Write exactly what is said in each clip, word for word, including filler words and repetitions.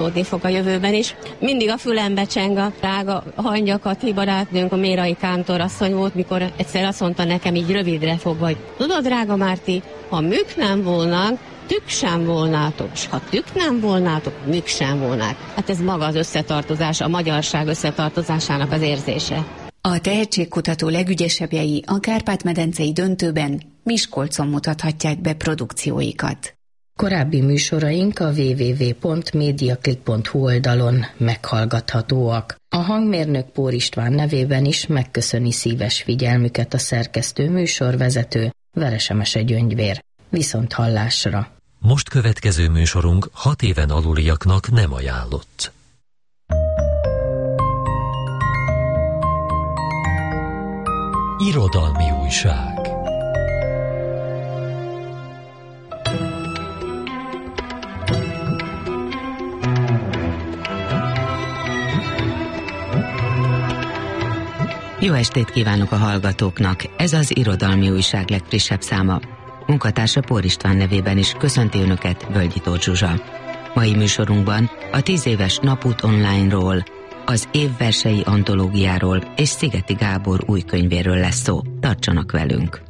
folytatódni fog a jövőben is. Mindig a fülembe cseng a drága Hangya-Kati barátnőnk, a Mérai kántorasszony volt, mikor egyszer azt mondta nekem így rövidre fogva, hogy tudod, drága Márti, ha mük nem volnánk, tük sem volnátok, és ha tük nem volnátok, mük sem volnák. Hát ez maga az összetartozás, a magyarság összetartozásának az érzése. A tehetségkutató legügyesebbjei a Kárpát-medencei döntőben Miskolcon mutathatják be produkcióikat. Korábbi műsoraink a double-u double-u double-u pont mediaclick pont hu oldalon meghallgathatóak. A hangmérnök Pór István nevében is megköszöni szíves figyelmüket a szerkesztő műsorvezető Veresemese Gyöngyvér. Viszont hallásra! Most következő műsorunk hat éven aluliaknak nem ajánlott. Irodalmi újság. Jó estét kívánok a hallgatóknak! Ez az Irodalmi Újság legfrissebb száma. Munkatársa Pór István nevében is köszönti Önöket Völgyi Tóth Zsuzsa. Mai műsorunkban a tíz éves Napút Online-ról, az év versei antológiáról és Szigeti Gábor új könyvéről lesz szó. Tartsanak velünk!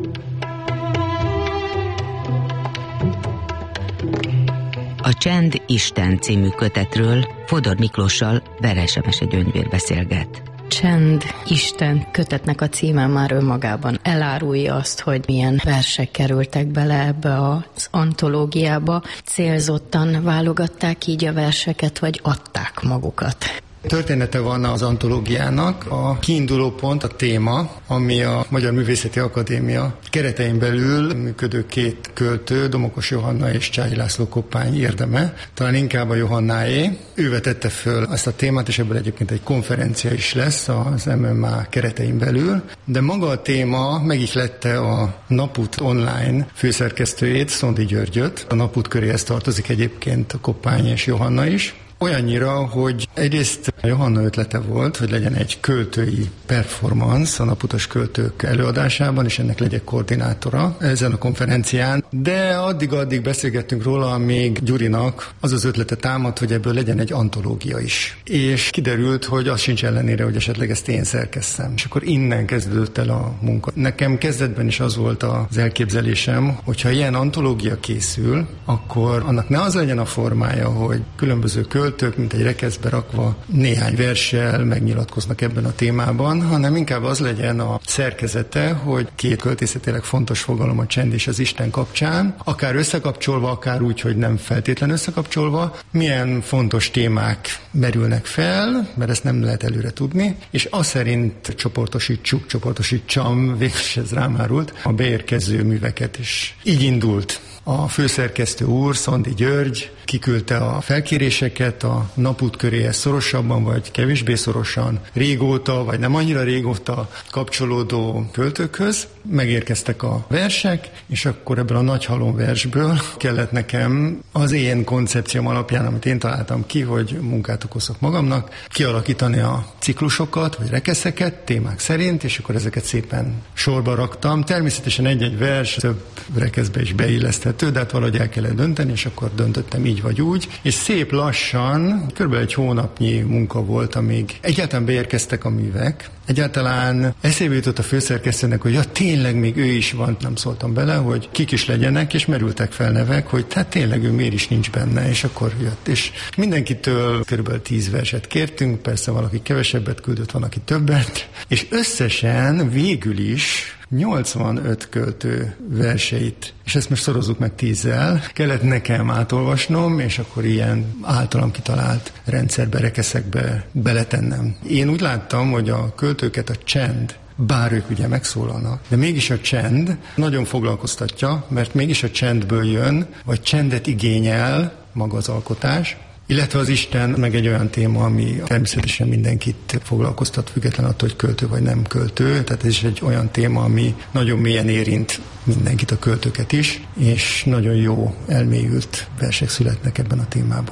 A Csend Isten című kötetről Fodor Miklóssal Veresemese Gyöngyvér beszélget. Csend Isten kötetnek a címe már önmagában elárulja azt, hogy milyen versek kerültek bele ebbe az antológiába. Célzottan válogatták így a verseket, vagy adták magukat? Története van az antológiának, a kiinduló pont, a téma, ami a Magyar Művészeti Akadémia keretein belül működő két költő, Domokos Johanna és Csáhy László Koppány érdeme, talán inkább a Johannáé. Ő vetette föl ezt a témát, és ebből egyébként egy konferencia is lesz az em em á keretein belül, de maga a téma megihlette a Napút Online főszerkesztőjét, Szondi Györgyöt. A Napút köréhez tartozik egyébként a Koppány és Johanna is. Olyannyira, hogy egyrészt Johanna ötlete volt, hogy legyen egy költői performance a naputas költők előadásában, és ennek legyek koordinátora ezen a konferencián, de addig-addig beszélgettünk róla, amíg Gyurinak az az ötlete támad, hogy ebből legyen egy antológia is. És kiderült, hogy az sincs ellenére, hogy esetleg ezt én szerkesszem. És akkor innen kezdődött el a munka. Nekem kezdetben is az volt az elképzelésem, hogyha ilyen antológia készül, akkor annak ne az legyen a formája, hogy különböző költők, mint egy rekeszbe rakva néhány verssel megnyilatkoznak ebben a témában, hanem inkább az legyen a szerkezete, hogy két költészetileg fontos fogalom, a csend és az Isten kapcsán, akár összekapcsolva, akár úgy, hogy nem feltétlen összekapcsolva, milyen fontos témák merülnek fel, mert ezt nem lehet előre tudni, és azt szerint csoportosítsuk, csoportosítsam, végülis ez rám árult, a beérkező műveket is. Így indult. A főszerkesztő úr, Szondi György kiküldte a felkéréseket a Napút köréhez szorosabban, vagy kevésbé szorosan, régóta, vagy nem annyira régóta kapcsolódó költőkhöz. Megérkeztek a versek, és akkor ebből a nagy halom versből kellett nekem az én koncepcióm alapján, amit én találtam ki, hogy munkát okozok magamnak, kialakítani a ciklusokat, vagy rekeszeket témák szerint, és akkor ezeket szépen sorba raktam. Természetesen egy-egy vers több rekeszbe is beilleszthető, de hát valahogy el kellett dönteni, és akkor döntöttem így vagy úgy. És szép lassan, kb. Egy hónapnyi munka volt, amíg egyáltalán beérkeztek a művek. Egyáltalán eszébe jutott a főszerkesztőnek, hogy ja, tényleg még ő is van, nem szóltam bele, hogy kik is legyenek, és merültek fel nevek, hogy hát tényleg ő miért is nincs benne, és akkor jött. És mindenkitől kb. tíz verset kértünk, persze valaki kevesebbet küldött, van, aki többet, és összesen végül is nyolcvanöt költő verseit, és ezt most szorozzuk meg tízzel, kellett nekem átolvasnom, és akkor ilyen általam kitalált rendszerbe, rekeszekbe beletennem. Én úgy láttam, hogy a költőket a csend, bár ők ugye megszólalnak, de mégis a csend nagyon foglalkoztatja, mert mégis a csendből jön, vagy csendet igényel maga az alkotás, illetve az Isten meg egy olyan téma, ami természetesen mindenkit foglalkoztat, független attól, hogy költő vagy nem költő. Tehát ez is egy olyan téma, ami nagyon mélyen érint mindenkit, a költőket is, és nagyon jó elmélyült versek születnek ebben a témában.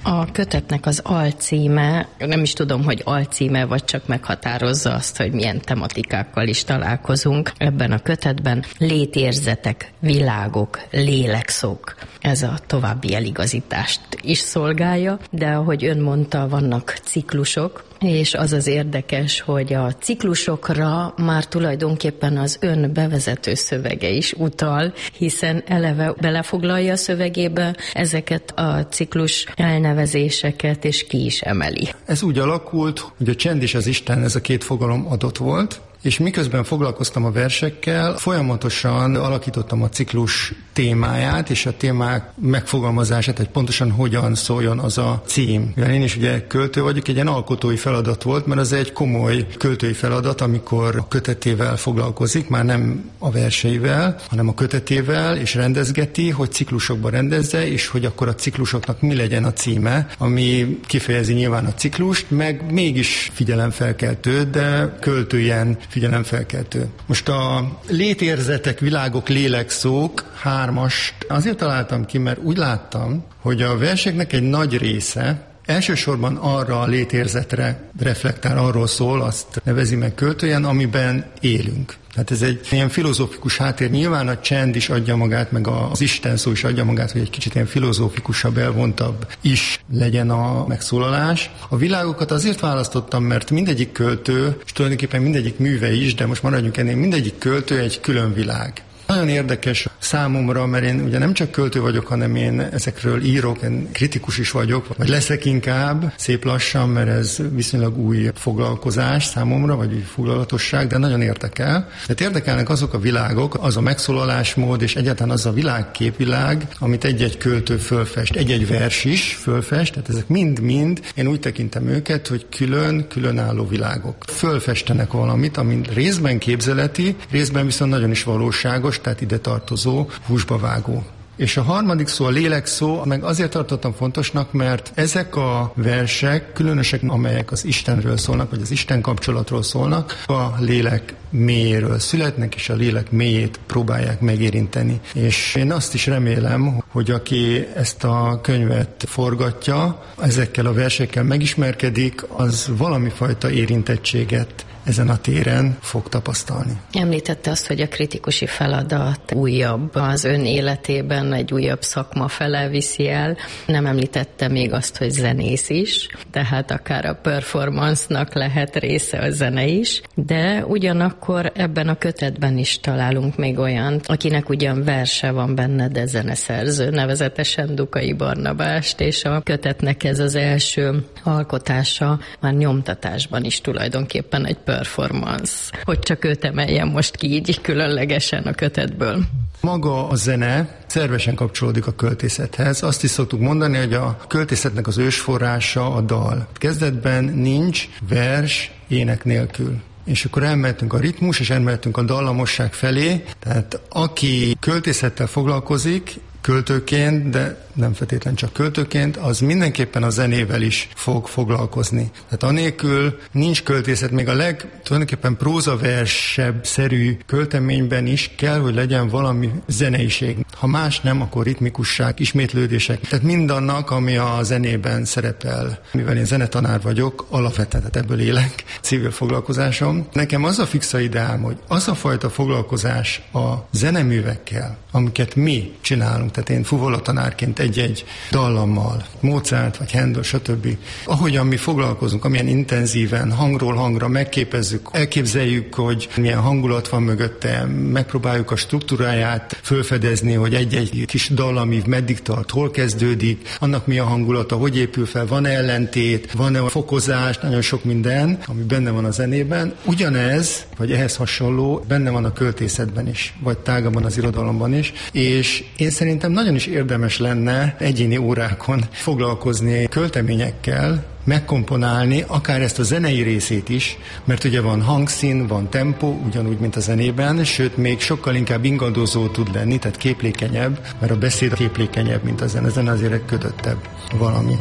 A kötetnek az alcíme, nem is tudom, hogy alcíme, vagy csak meghatározza azt, hogy milyen tematikákkal is találkozunk ebben a kötetben. Létérzetek, világok, lélekszók. Ez a további eligazítást is szolgálja, de ahogy ön mondta, vannak ciklusok, és az az érdekes, hogy a ciklusokra már tulajdonképpen az ön bevezető szövege is utal, hiszen eleve belefoglalja a szövegébe ezeket a ciklus elnevezéseket, és ki is emeli. Ez úgy alakult, hogy a csend és az Isten, ez a két fogalom adott volt, és miközben foglalkoztam a versekkel, folyamatosan alakítottam a ciklus témáját, és a témák megfogalmazását, hogy pontosan hogyan szóljon az a cím. Mivel én is ugye költő vagyok, egy ilyen alkotói feladat volt, mert az egy komoly költői feladat, amikor a kötetével foglalkozik, már nem a verseivel, hanem a kötetével, és rendezgeti, hogy ciklusokba rendezze, és hogy akkor a ciklusoknak mi legyen a címe, ami kifejezi nyilván a ciklust, meg mégis figyelemfelkeltő, de költőjen figyelemfelkeltő. Most a létérzetek, világok, lélekszók hármast azért találtam ki, mert úgy láttam, hogy a verseknek egy nagy része elsősorban arra a létérzetre reflektál, arról szól, azt nevezi meg költőjen, amiben élünk. Tehát ez egy ilyen filozófikus háttér. Nyilván a csend is adja magát, meg az Isten szó is adja magát, hogy egy kicsit ilyen filozófikusabb, elvontabb is legyen a megszólalás. A világokat azért választottam, mert mindegyik költő, és tulajdonképpen mindegyik műve is, de most maradjunk ennél, mindegyik költő egy külön világ. Nagyon érdekes számomra, mert én ugye nem csak költő vagyok, hanem én ezekről írok, én kritikus is vagyok, vagy leszek inkább, szép lassan, mert ez viszonylag új foglalkozás számomra, vagy új foglalatosság, de nagyon érdekel. Tehát érdekelnek azok a világok, az a megszólalásmód, és egyáltalán az a világképvilág, amit egy-egy költő fölfest, egy-egy vers is fölfest, tehát ezek mind-mind, én úgy tekintem őket, hogy külön, különálló világok. Fölfestenek valamit, ami részben képzeleti, részben viszont nagyon is valóságos, tehát ide tartozó, húsba vágó. És a harmadik szó, a lélek szó, meg azért tartottam fontosnak, mert ezek a versek, különösek, amelyek az Istenről szólnak, vagy az Isten kapcsolatról szólnak, a lélek mélyéről születnek, és a lélek mélyét próbálják megérinteni. És én azt is remélem, hogy aki ezt a könyvet forgatja, ezekkel a versekkel megismerkedik, az valami fajta érintettséget ezen a téren fog tapasztalni. Említette azt, hogy a kritikusi feladat újabb az ön életében, egy újabb szakma fele viszi el. Nem említette még azt, hogy zenész is, tehát akár a performance-nak lehet része a zene is, de ugyanakkor ebben a kötetben is találunk még olyan, akinek ugyan verse van benne, de zeneszerző, nevezetesen Dukai Barnabást, és a kötetnek ez az első alkotása már nyomtatásban is tulajdonképpen egy performance, hogy csak őt emeljem most ki így különlegesen a kötetből. Maga a zene szervesen kapcsolódik a költészethez. Azt is szoktuk mondani, hogy a költészetnek az ősforrása a dal. Kezdetben nincs vers ének nélkül. És akkor elmehetünk a ritmus, és elmehetünk a dallamosság felé. Tehát aki költészettel foglalkozik, költőként, de nem feltétlenül csak költőként, az mindenképpen a zenével is fog foglalkozni. Tehát anélkül nincs költészet, még a leg tulajdonképpen prózaversebb-szerű költeményben is kell, hogy legyen valami zeneiség. Ha más nem, akkor ritmikusság, ismétlődések. Tehát mindannak, ami a zenében szerepel. Mivel én zenetanár vagyok, alapvetően, tehát ebből élek, civil foglalkozásom. Nekem az a fixa ideám, hogy az a fajta foglalkozás a zeneművekkel, amiket mi csinálunk, tehát én fuvollatanárként egy-egy dallammal, Mozart vagy Handel, stb. Ahogyan mi foglalkozunk, amilyen intenzíven, hangról hangra megképezzük, elképzeljük, hogy milyen hangulat van mögötte, megpróbáljuk a struktúráját fölfedezni, hogy egy-egy kis dallamív meddig tart, hol kezdődik, annak mi a hangulata, hogy épül fel, van ellentét, van-e a fokozás, nagyon sok minden, ami benne van a zenében. Ugyanez, vagy ehhez hasonló, benne van a költészetben is, vagy tágabban az irodalomban is, és én szerintem nagyon is érdemes lenne egyéni órákon foglalkozni költeményekkel, megkomponálni akár ezt a zenei részét is, mert ugye van hangszín, van tempó, ugyanúgy, mint a zenében, sőt, még sokkal inkább ingadozó tud lenni, tehát képlékenyebb, mert a beszéd képlékenyebb, mint a zene. A zene azért egy kötöttebb valami.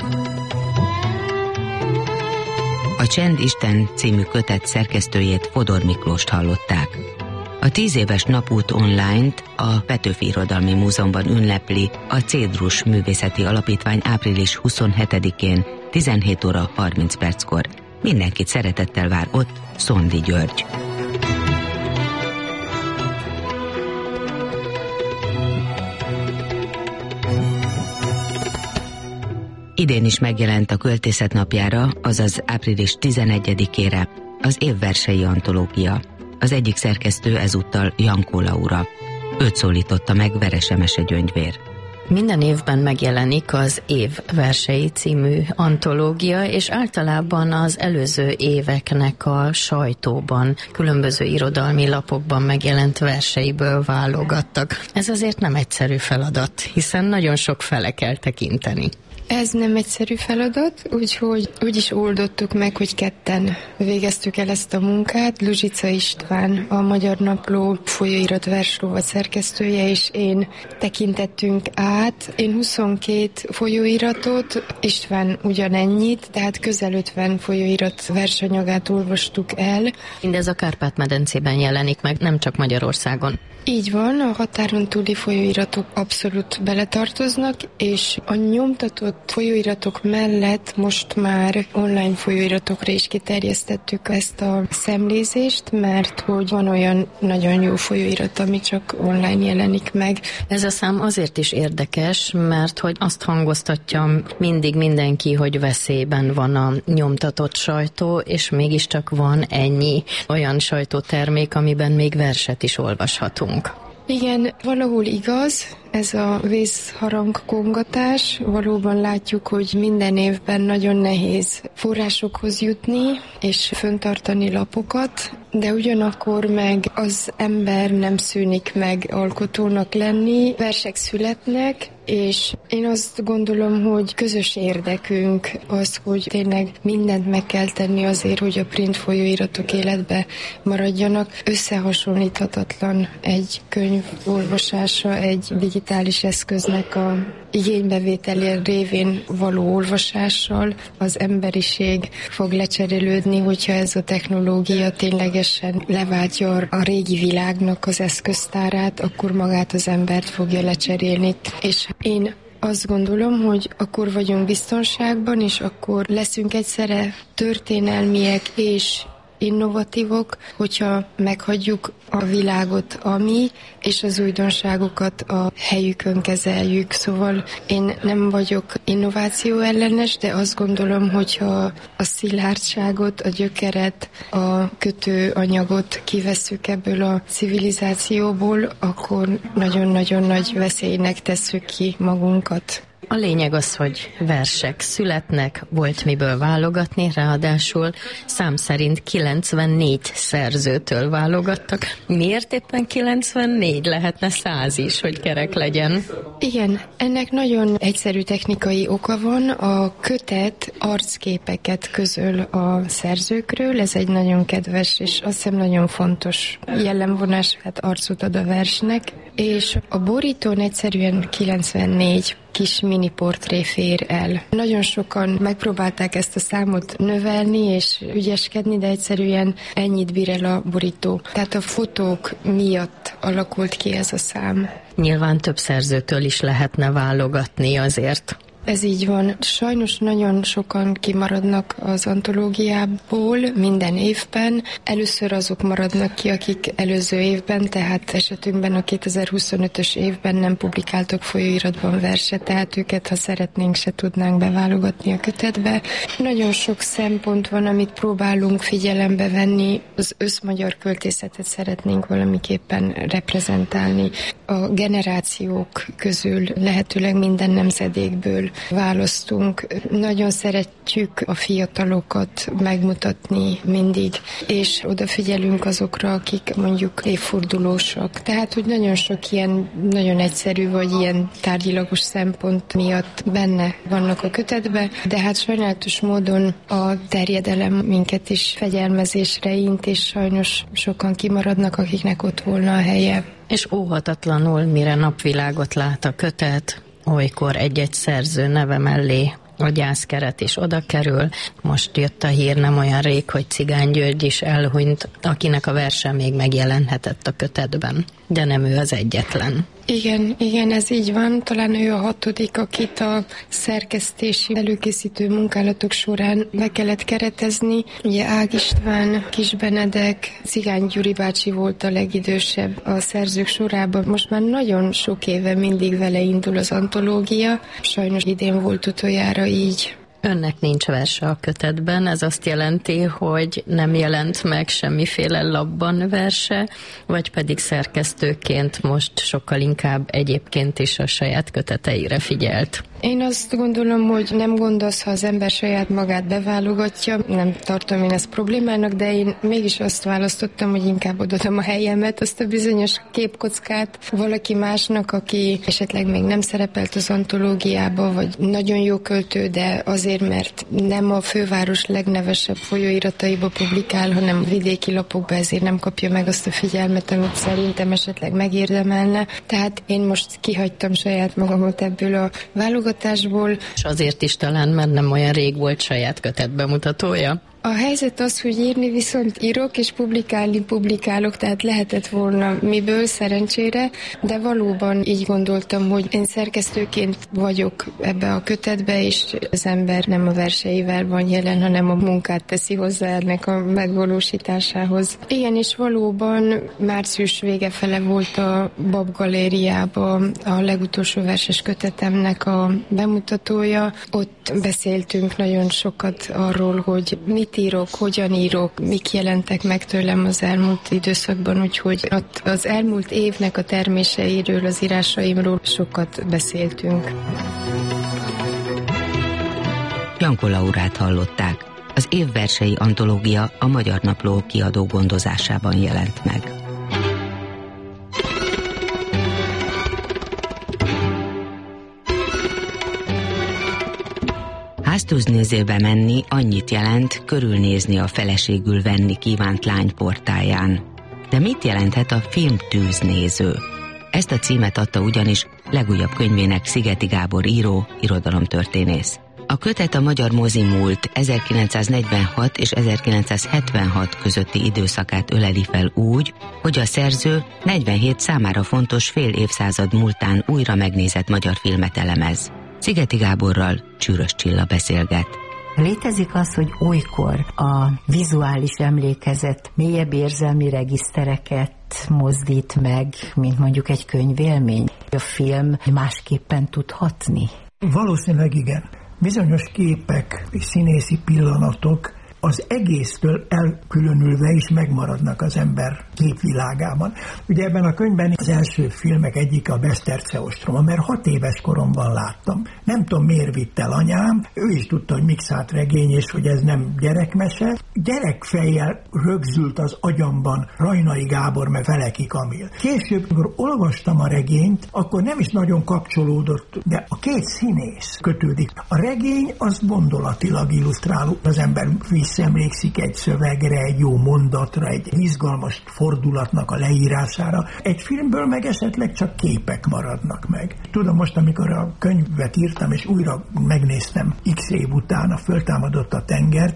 A Csend Isten című kötet szerkesztőjét, Fodor Miklóst hallották. A tíz éves napút online-t a Petőfi Irodalmi Múzeumban ünnepli a Cédrus Művészeti Alapítvány április huszonhetedikén tizenhét óra harminc perckor. Mindenkit szeretettel vár ott Szondi György. Idén is megjelent a Költészet napjára, azaz április tizenegyedikére az évversei antológia. Az egyik szerkesztő ezúttal Jankó Laura. Őt szólította meg Verese Mese Gyöngyvér. Minden évben megjelenik az Év versei című antológia, és általában az előző éveknek a sajtóban, különböző irodalmi lapokban megjelent verseiből válogattak. Ez azért nem egyszerű feladat, hiszen nagyon sok fele kell tekinteni. Ez nem egyszerű feladat, úgyhogy úgy is oldottuk meg, hogy ketten végeztük el ezt a munkát. Luzsica István, a Magyar Napló folyóirat versrovat szerkesztője, és én tekintettünk át. Én huszonkét folyóiratot, István ugyanennyit, tehát közel ötven folyóirat versanyagát olvastuk el. Mindez a Kárpát-medencében jelenik meg, nem csak Magyarországon. Így van, a határon túli folyóiratok abszolút beletartoznak, és a nyomtatott folyóiratok mellett most már online folyóiratokra is kiterjesztettük ezt a szemlézést, mert hogy van olyan nagyon jó folyóirat, ami csak online jelenik meg. Ez a szám azért is érdekes, mert hogy azt hangoztatja mindig mindenki, hogy veszélyben van a nyomtatott sajtó, és mégiscsak van ennyi olyan sajtótermék, amiben még verset is olvashatunk. Igen, valahol igaz, ez a vészharangkongatás. Valóban látjuk, hogy minden évben nagyon nehéz forrásokhoz jutni és föntartani lapokat, de ugyanakkor meg az ember nem szűnik meg alkotónak lenni, versek születnek, és én azt gondolom, hogy közös érdekünk az, hogy tényleg mindent meg kell tenni azért, hogy a print folyóiratok életbe maradjanak. Összehasonlíthatatlan egy könyv olvasása egy digitális eszköznek a igénybevétel révén való olvasással. Az emberiség fog lecserélődni, hogyha ez a technológia ténylegesen leváltja a régi világnak az eszköztárát, akkor magát az embert fogja lecserélni. És én azt gondolom, hogy akkor vagyunk biztonságban, és akkor leszünk egyszerre történelmiek és innovatívok, hogyha meghagyjuk a világot, ami, és az újdonságokat a helyükön kezeljük. Szóval én nem vagyok innováció ellenes, de azt gondolom, hogyha a szilárdságot, a gyökeret, a kötőanyagot kivesszük ebből a civilizációból, akkor nagyon-nagyon nagy veszélynek tesszük ki magunkat. A lényeg az, hogy versek születnek, volt miből válogatni, ráadásul szám szerint kilencvennégy szerzőtől válogattak. Miért éppen kilencvennégy? Lehetne száz is, hogy kerek legyen. Igen, ennek nagyon egyszerű technikai oka van. A kötet arcképeket közöl a szerzőkről, ez egy nagyon kedves és azt hiszem nagyon fontos jellemvonás, hát arcot ad a versnek, és a borítón egyszerűen kilencvennégy kis mini portré fér el. Nagyon sokan megpróbálták ezt a számot növelni és ügyeskedni, de egyszerűen ennyit bír el a borító. Tehát a fotók miatt alakult ki ez a szám. Nyilván több szerzőtől is lehetne válogatni azért. Ez így van. Sajnos nagyon sokan kimaradnak az antológiából minden évben. Először azok maradnak ki, akik előző évben, tehát esetünkben a kétezer-huszonötös évben nem publikáltak folyóiratban verset, tehát őket, ha szeretnénk, se tudnánk beválogatni a kötetbe. Nagyon sok szempont van, amit próbálunk figyelembe venni. Az összmagyar költészetet szeretnénk valamiképpen reprezentálni. A generációk közül lehetőleg minden nemzedékből választunk. Nagyon szeretjük a fiatalokat megmutatni mindig, és odafigyelünk azokra, akik mondjuk évfordulósak. Tehát, hogy nagyon sok ilyen nagyon egyszerű, vagy ilyen tárgyilagos szempont miatt benne vannak a kötetbe, de hát sajnálatos módon a terjedelem minket is fegyelmezésre int, és sajnos sokan kimaradnak, akiknek ott volna a helye. És óhatatlanul, mire napvilágot lát a kötet, olykor egy-egy szerző neve mellé a gyászkeret is oda kerül. Most jött a hír nem olyan rég, hogy Cigány György is elhunyt, akinek a verse még megjelenhetett a kötetben, de nem ő az egyetlen. Igen, igen, ez így van. Talán ő a hatodik, akit a szerkesztési előkészítő munkálatok során le kellett keretezni. Ugye Ág István, Kis Benedek, Cigány Gyuri bácsi volt a legidősebb a szerzők sorában. Most már nagyon sok éve mindig vele indul az antológia. Sajnos idén volt utoljára így. Önnek nincs verse a kötetben, ez azt jelenti, hogy nem jelent meg semmiféle labban verse, vagy pedig szerkesztőként most sokkal inkább egyébként is a saját köteteire figyelt. Én azt gondolom, hogy nem gond az, ha az ember saját magát beválogatja. Nem tartom én ezt problémának, de én mégis azt választottam, hogy inkább odaadom a helyemet, azt a bizonyos képkockát valaki másnak, aki esetleg még nem szerepelt az antológiába, vagy nagyon jó költő, de azért, mert nem a főváros legnevesebb folyóirataiba publikál, hanem vidéki lapokba, ezért nem kapja meg azt a figyelmet, amit szerintem esetleg megérdemelne. Tehát én most kihagytam saját magamat ebből a válogatásból. És azért is talán, mert nem olyan rég volt saját kötetbemutatója? A helyzet az, hogy írni viszont írok, és publikálni publikálok, tehát lehetett volna miből, szerencsére, de valóban így gondoltam, hogy én szerkesztőként vagyok ebbe a kötetbe, és az ember nem a verseivel van jelen, hanem a munkát teszi hozzá ennek a megvalósításához. Igen, és valóban március vége fele volt a Bab Galériában a legutolsó verses kötetemnek a bemutatója. Ott beszéltünk nagyon sokat arról, hogy mit írok, hogyan írok, mik jelentek meg tőlem az elmúlt időszakban, úgyhogy ott az elmúlt évnek a terméseiről, az írásaimról sokat beszéltünk. Janko Laurát hallották. Az évversei antológia a Magyar Napló kiadó gondozásában jelent meg. Háztűznézőbe menni annyit jelent, körülnézni a feleségül venni kívánt lány portáján. De mit jelenthet a filmtűznéző? Ezt a címet adta ugyanis legújabb könyvének Szigeti Gábor író, irodalomtörténész. A kötet a magyar mozi múlt ezerkilencszáznegyvenhat és ezerkilencszázhetvenhat közötti időszakát öleli fel úgy, hogy a szerző negyvenhét számára fontos fél évszázad múltán újra megnézett magyar filmet elemez. Szigeti Gáborral Csűrös Csilla beszélget. Létezik az, hogy olykor a vizuális emlékezet mélyebb érzelmi regisztereket mozdít meg, mint mondjuk egy könyvélmény? A film másképpen tud hatni? Valószínűleg igen. Bizonyos képek és színészi pillanatok az egésztől elkülönülve is megmaradnak az ember képvilágában. Ugye ebben a könyvben az első filmek egyike a Beszterce ostroma, mert hat éves koromban láttam. Nem tudom, miért vitt el anyám, ő is tudta, hogy mixált regény, és hogy ez nem gyerekmese. Gyerekfejjel rögzült az agyamban Rajnai Gábor, meg Feleki Kamil. Később, amikor olvastam a regényt, akkor nem is nagyon kapcsolódott, de a két színész kötődik. A regény az gondolatilag illusztráló, az ember visszaemlékszik egy szövegre, egy jó mondatra, egy izgalmas fordulatnak a leírására. Egy filmből meg esetleg csak képek maradnak meg. Tudom, most, amikor a könyvet írtam, és újra megnéztem x év után a Föltámadott a tenger,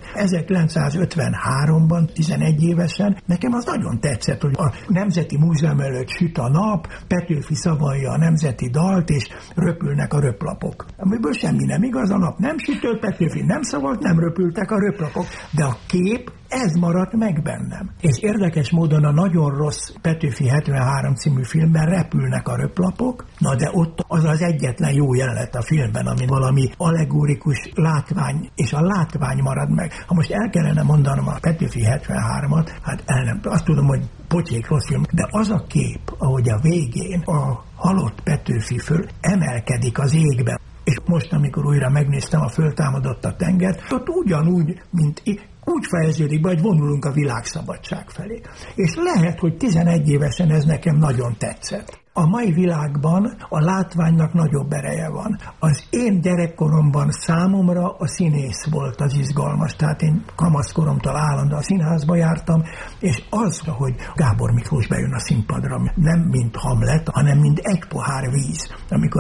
ezerkilencszázötvenháromban, tizenegy évesen, nekem az nagyon tetszett, hogy a Nemzeti Múzeum előtt süt a nap, Petőfi szavalja a nemzeti dalt, és röpülnek a röplapok. Amiből semmi nem igaz, a nap nem sütött, Petőfi nem szavalt, nem röpültek a röplapok. De a kép, ez maradt meg bennem. És érdekes módon a nagyon rossz Petőfi hetvenhárom című filmben repülnek a röplapok, na de ott az az egyetlen jó jelenet a filmben, ami valami allegorikus látvány, és a látvány marad meg. Ha most el kellene mondanom a Petőfi hetvenhármat, hát el nem, azt tudom, hogy potyék rossz film, de az a kép, ahogy a végén a halott Petőfi föl emelkedik az égbe, és most, amikor újra megnéztem a Föltámadott a tenger, ott ugyanúgy, mint úgy fejeződik be, hogy vonulunk a világszabadság felé. És lehet, hogy tizenegy évesen ez nekem nagyon tetszett. A mai világban a látványnak nagyobb ereje van. Az én gyerekkoromban számomra a színész volt az izgalmas, tehát én kamaszkoromtól állandóan a színházba jártam, és az, hogy Gábor Miklós bejön a színpadra, nem mint Hamlet, hanem mint egy pohár víz, amikor a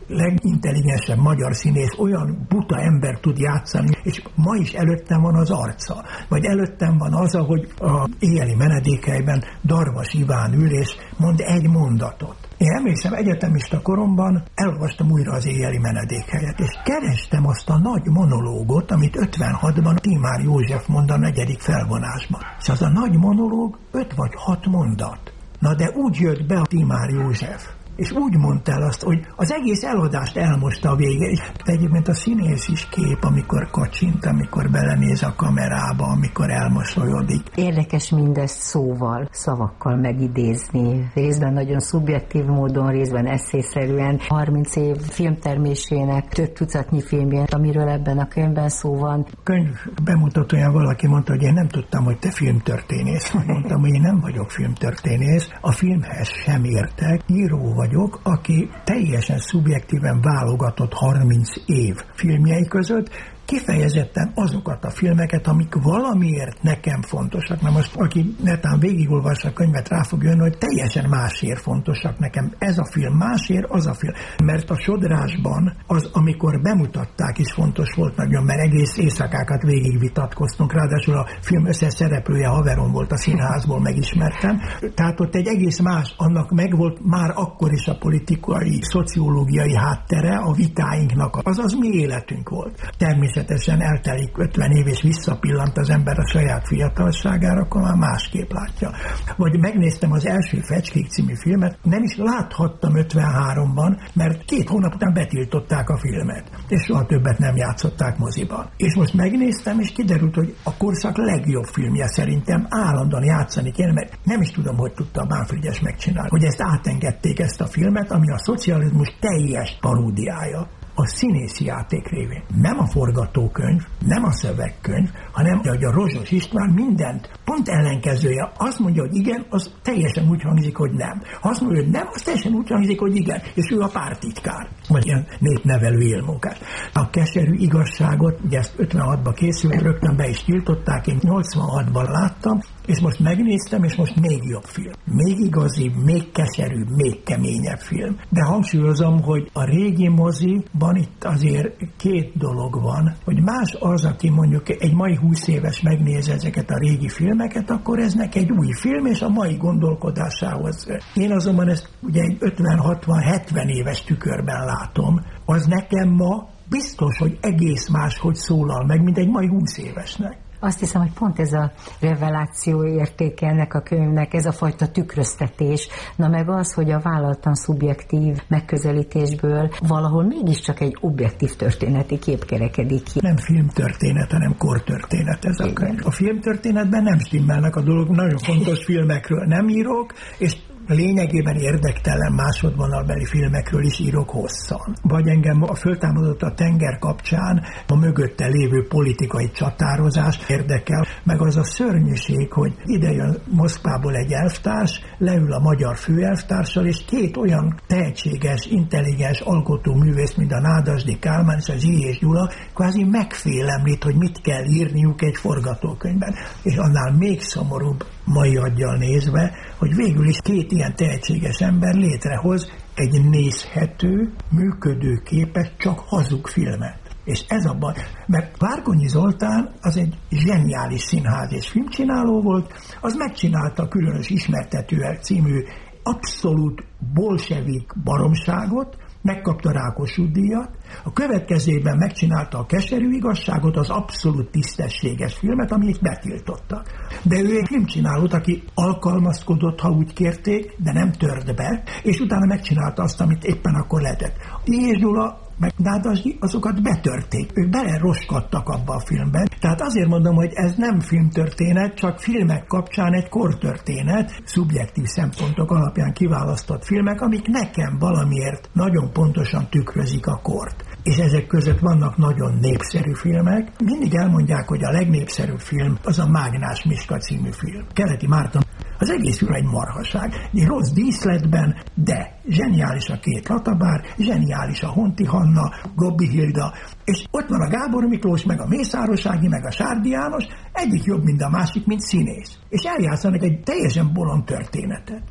legintelligensebb magyar színész olyan buta ember tud játszani, és ma is előttem van az arca. Vagy előttem van az, ahogy a éjjeli menedékhelyben Darvas Iván ül, és mond egy mondatot. Én emlékszem, egyetemista koromban elolvastam újra az éjjeli menedékhelyet, és kerestem azt a nagy monológot, amit ötvenhatban Tímár József mond a negyedik felvonásban. És az a nagy monológ öt vagy hat mondat. Na de úgy jött be a Tímár József, és úgy mondta el azt, hogy az egész eladást elmosta a vége. És egyébként a színész is kép, amikor kacsint, amikor belenéz a kamerába, amikor elmosolyodik. Érdekes mindezt szóval, szavakkal megidézni. Részben nagyon szubjektív módon, részben esszészerűen. harminc év filmtermésének több tucatnyi filmjét, amiről ebben a könyvben szó van. Könyv bemutatóján valaki mondta, hogy én nem tudtam, hogy te filmtörténész. Mondtam, hogy én nem vagyok filmtörténész. A filmhez sem értek. Író vagy vagyok, aki teljesen szubjektíven válogatott harminc év filmjei között, kifejezetten azokat a filmeket, amik valamiért nekem fontosak. Na most, aki netán végigolvassa a könyvet, rá fog jönni, hogy teljesen másért fontosak nekem. Ez a film másért, az a film. Mert a Sodrásban az, amikor bemutatták, is fontos volt nagyon, mert egész éjszakákat végigvitatkoztunk, ráadásul a film összes szereplője haverom volt a színházból, megismertem. Tehát ott egy egész más, annak megvolt már akkor is a politikai, szociológiai háttere a vitáinknak. Az az mi életünk volt. Természetesen Természetesen eltelik ötven év, és visszapillant az ember a saját fiatalságára, akkor már másképp látja. Vagy megnéztem az első Fecskék című filmet, nem is láthattam ötvenháromban, mert két hónap után betiltották a filmet, és soha többet nem játszották moziban. És most megnéztem, és kiderült, hogy a korszak legjobb filmje szerintem állandóan játszani kéne, mert nem is tudom, hogy tudta a Bánfrigyes megcsinálni, hogy ezt átengedték, ezt a filmet, ami a szocializmus teljes paródiája. A színészi játék révén. Nem a forgatókönyv, nem a szövegkönyv, hanem hogy a Rozsos István mindent pont ellenkezője. Azt mondja, hogy igen, az teljesen úgy hangzik, hogy nem. Ha azt mondja, hogy nem, az teljesen úgy hangzik, hogy igen. És ő a pártitkár. Vagy ilyen népnevelő élmunkás. A Keserű igazságot, ugye ezt ötvenhatban készült, rögtön be is tiltották, én nyolcvanhatban láttam, és most megnéztem, és most még jobb film. Még igazi, még keserű, még keményebb film. De hangsúlyozom, hogy a régi moziban itt azért két dolog van, hogy más az, aki mondjuk egy mai húsz éves megnéz ezeket a régi filmeket, akkor ez neki egy új film, és a mai gondolkodásához. Én azonban ezt ugye egy ötven, hatvan, hetven éves tükörben látom, az nekem ma biztos, hogy egész máshogy szólal meg, mint egy mai húsz évesnek. Azt hiszem, hogy pont ez a reveláció értéke ennek a könyvnek, ez a fajta tükröztetés, na meg az, hogy a vállaltan szubjektív megközelítésből valahol mégiscsak egy objektív történeti kép kerekedik ki. Nem filmtörténet, hanem kortörténet ez a könyv. A filmtörténetben nem stimmelnek a dolgok, nagyon fontos filmekről nem írok, és lényegében érdektelen másodvonalbeli filmekről is írok hosszan. Vagy engem a föltámadott a tenger kapcsán a mögötte lévő politikai csatározás érdekel, meg az a szörnyűség, hogy ide jön Moszkvából egy elvtárs, leül a magyar főelvtárssal, és két olyan tehetséges, intelligens alkotóművész, mint a Nádasdy Kálmán és a Zsíjés Gyula, kvázi megfélemlít, hogy mit kell írniuk egy forgatókönyvben. És annál még szomorúbb mai aggyal nézve, hogy végül is két ilyen tehetséges ember létrehoz egy nézhető, működőképes, csak hazug filmet. És ez a baj, mert Várkonyi Zoltán az egy zseniális színház és filmcsináló volt, az megcsinálta a Különös Ismertetőek című abszolút bolsevik baromságot, megkapta Rákossuth díjat, a következőben megcsinálta a Keserű igazságot, az abszolút tisztességes filmet, amit betiltottak. De ő egy filmcsinálót, aki alkalmazkodott, ha úgy kérték, de nem tört be, és utána megcsinálta azt, amit éppen akkor lehetett. Zsíjés Gyula meg Nádasdy, azokat betörték. Ők beleroskadtak abba a filmben. Tehát azért mondom, hogy ez nem filmtörténet, csak filmek kapcsán egy kortörténet, szubjektív szempontok alapján kiválasztott filmek, amik nekem valamiért nagyon pontosan tükrözik a kort. És ezek között vannak nagyon népszerű filmek. Mindig elmondják, hogy a legnépszerűbb film az a Mágnás Miska című film. Keleti Márton. Az egész film egy marhaság. Egy rossz díszletben, de zseniális a két Latabár, zseniális a Honti Hanna, Gobbi Hilda, és ott van a Gábor Miklós, meg a Mészáros Ági, meg a Sárdi János, egyik jobb, mint a másik, mint színész. És eljátszanak egy teljesen bolond történetet.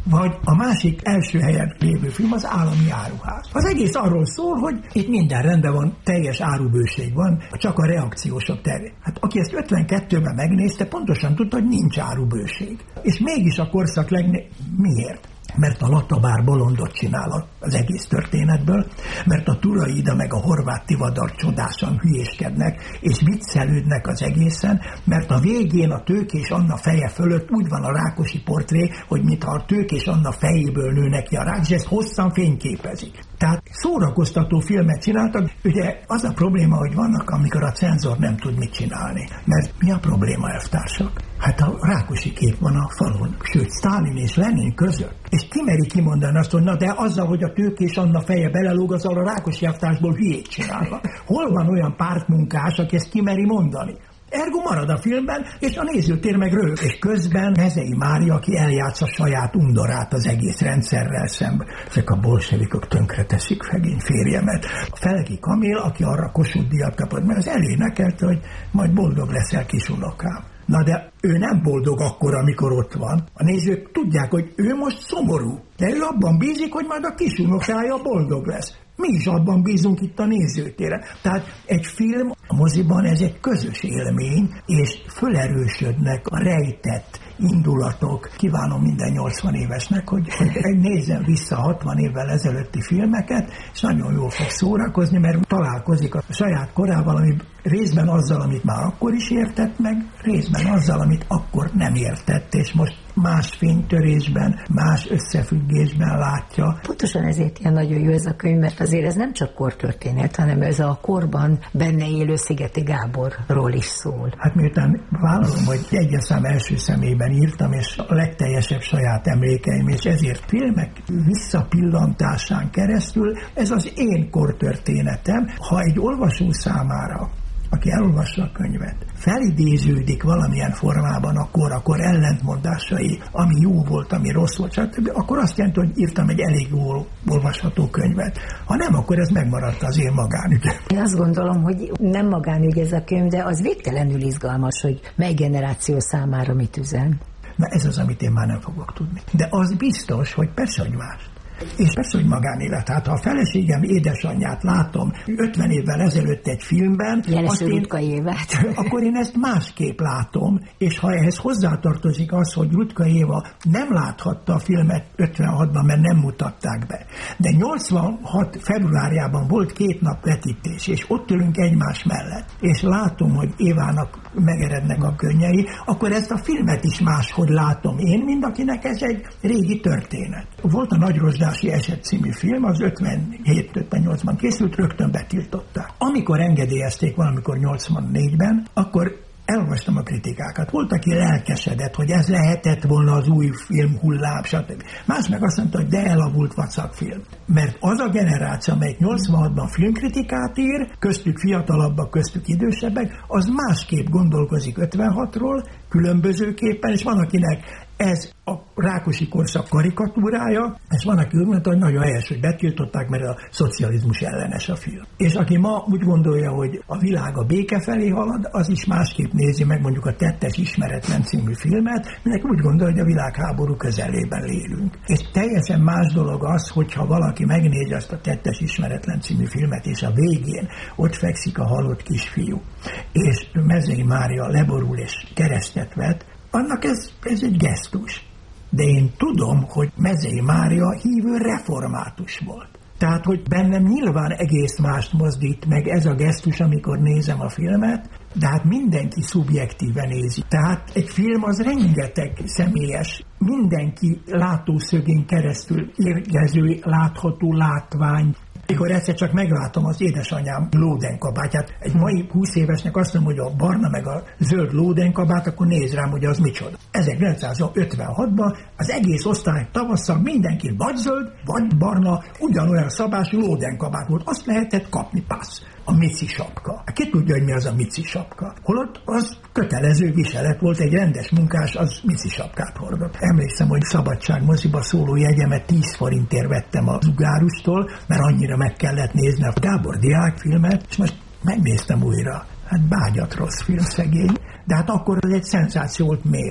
Vagy a másik első helyen lévő film az Állami Áruház. Az egész arról szól, hogy itt minden rendben van, teljes árubőség van, csak a reakciósabb terve. Hát aki ezt ötvenkettőben megnézte, pontosan tudta, hogy nincs árubőség. És mégis a korszak legné... Miért? Mert a Latabár bolondot csinál az egész történetből, mert a Turaida meg a Horváth Tivadar csodásan hülyéskednek, és viccelődnek az egészen, mert a végén a Tőkés Anna feje fölött úgy van a Rákosi portré, hogy mintha a Tőkés Anna fejéből nőnek ki a rák, és ezt hosszan fényképezik. Tehát szórakoztató filmet csináltak. Ugye az a probléma, hogy vannak, amikor a cenzor nem tud mit csinálni. Mert mi a probléma, elvtársak? Hát a Rákosi kép van a falon, sőt, Sztálin és Lenin között. És ki meri kimondani azt, hogy na de azzal, hogy a Tőkés Anna feje belelóg, azzal a Rákosi elvtársból hülyét csinálva. Hol van olyan pártmunkás, aki ezt kimeri mondani? Ergo marad a filmben, és a nézőtér meg röhög, és közben Mezei Mária, aki eljátsza saját undorát az egész rendszerrel szemben. Ezek a bolsevikok tönkreteszik szegény férjemet. A Felegi Kamil, aki arra Kossuth díjat kapott, mert az elénekelte, hogy majd boldog leszel, kisunokám. Na de ő nem boldog akkor, amikor ott van. A nézők tudják, hogy ő most szomorú, de ő abban bízik, hogy majd a kisunokája boldog lesz. Mi is abban bízunk itt a nézőtéren. Tehát egy film a moziban ez egy közös élmény, és fölerősödnek a rejtett indulatok. Kívánom minden nyolcvan évesnek, hogy, hogy nézzen vissza hatvan évvel ezelőtti filmeket, és nagyon jól fog szórakozni, mert találkozik a saját korával, ami részben azzal, amit már akkor is értett meg, részben azzal, amit akkor nem értett, és most más fénytörésben, más összefüggésben látja. Pontosan ezért ilyen nagyon jó ez a könyv, mert azért ez nem csak kortörténet, hanem ez a korban benne élő Szigeti Gáborról is szól. Hát miután vállalom, hogy egyes szám első személyben írtam, és a legteljesebb saját emlékeim, és ezért filmek visszapillantásán keresztül ez az én kortörténetem. Ha egy olvasó számára, aki elolvassa a könyvet, felidéződik valamilyen formában, akkor, akkor ellentmondásai, ami jó volt, ami rossz volt, stb., akkor azt jelenti, hogy írtam egy elég jól olvasható könyvet. Ha nem, akkor ez megmaradt az én magánügyem. Én azt gondolom, hogy nem magánügy ez a könyv, de az végtelenül izgalmas, hogy mely generáció számára mit üzen. Na ez az, amit én már nem fogok tudni. De az biztos, hogy persze, hogy más. És persze, hogy magánélet. Hát ha a feleségem édesanyját látom ötven évvel ezelőtt egy filmben, Jeleső Rutka Évát. Akkor én ezt másképp látom, és ha ehhez hozzátartozik az, hogy Rutka Éva nem láthatta a filmet ötvenhatban, mert nem mutatták be. De nyolcvanhat februárjában volt két nap vetítés, és ott ülünk egymás mellett, és látom, hogy Évának megerednek a könnyei, akkor ezt a filmet is máshogy látom én, mint akinek ez egy régi történet. Volt a Nagy Rozsdási Eset című film, az ötvenhét ötvennyolcban készült, rögtön betiltották. Amikor engedélyezték valamikor nyolcvannégyben, akkor elolvastam a kritikákat. Volt, aki lelkesedett, hogy ez lehetett volna az új film hullám, stb. Más meg azt mondta, hogy de elavult vacakfilm. Mert az a generáció, amelyik nyolcvanhatban filmkritikát ír, köztük fiatalabbak, köztük idősebbek, az másképp gondolkozik ötvenhatról, különbözőképpen, és van, akinek ez a Rákosi korszak karikatúrája, és van, aki úgy mondta, hogy nagyon helyes, hogy betiltották, mert a szocializmus ellenes a film. És aki ma úgy gondolja, hogy a világ a béke felé halad, az is másképp nézi meg mondjuk a Tettes ismeretlen című filmet, mindenki úgy gondolja, hogy a világháború közelében lélünk. És teljesen más dolog az, hogyha valaki megnézi azt a Tettes ismeretlen című filmet, és a végén ott fekszik a halott kisfiú, és Mezei Mária leborul és keresztet vet, annak ez, ez egy gesztus. De én tudom, hogy Mezei Mária hívő református volt. Tehát, hogy bennem nyilván egész mást mozdít meg ez a gesztus, amikor nézem a filmet, de hát mindenki szubjektíven nézi. Tehát egy film az rengeteg személyes, mindenki látószögén keresztül érkező, látható látvány. Mikor egyszer csak meglátom az édesanyám lódenkabátját, egy mai húsz évesnek azt mondom, hogy a barna meg a zöld lódenkabát, akkor néz rám, hogy az micsoda. ezerkilencszázötvenhatban az egész osztály tavasszal mindenki vagy zöld, vagy barna, ugyanolyan szabású lódenkabát volt. Azt lehetett kapni, passz. A mici sapka. Ki tudja, hogy mi az a mici sapka? Holott az kötelező viselet volt, egy rendes munkás, az mici sapkát hordott. Emlékszem, hogy Szabadság moziba szóló jegyemet tíz forintért vettem a Zugárustól, mert annyira meg kellett nézni a Gábor diákfilmet, és most megnéztem újra. Hát bágyat rossz film, szegény. De hát akkor ez egy szenzáció volt, miért?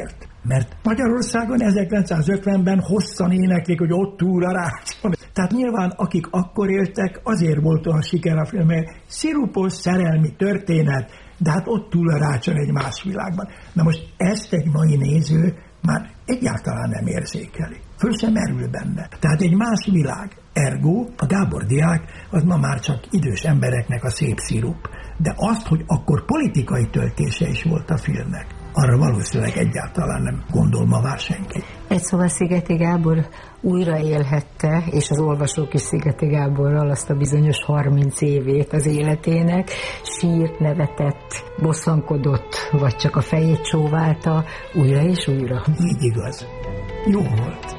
Mert Magyarországon ezerkilencszázötvenben hosszan éneklik, hogy ott túl a rácson. Tehát nyilván akik akkor éltek, azért volt olyan siker a film, mert szirupos szerelmi történet, de hát ott túl a rácson egy más világban. Na most ezt egy mai néző már egyáltalán nem érzékeli. Föl sem merül benne. Tehát egy más világ. Ergo, a Gábor diák az ma már csak idős embereknek a szép szirup. De azt, hogy akkor politikai töltése is volt a filmnek, arra valószínűleg egyáltalán nem gondol ma már senki. Egy szóval Szigeti Gábor újra élhette, és az olvasók is Szigeti Gáborral azt a bizonyos harminc évét az életének, sírt, nevetett, bosszankodott, vagy csak a fejét csóválta, újra és újra. Így igaz. Jó volt.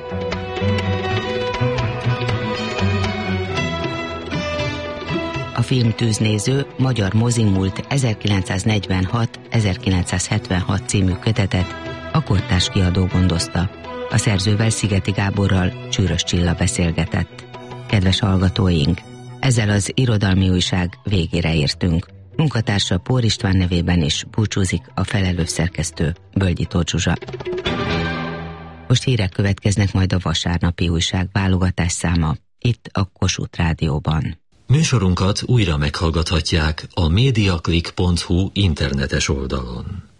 A film Tűznéző magyar mozimult ezerkilencszáznegyvenhat ezerkilencszázhetvenhat című kötetet a Kortárs kiadó gondozta. A szerzővel, Szigeti Gáborral Csűrös Csilla beszélgetett. Kedves hallgatóink, ezzel az irodalmi újság végére értünk. Munkatársa Pór István nevében is búcsúzik a felelős szerkesztő, Bölgyi Tóth Zsuzsa. Most hírek következnek, majd a vasárnapi újság válogatás száma, itt a Kossuth Rádióban. Műsorunkat újra meghallgathatják a mediaclick pont hu internetes oldalon.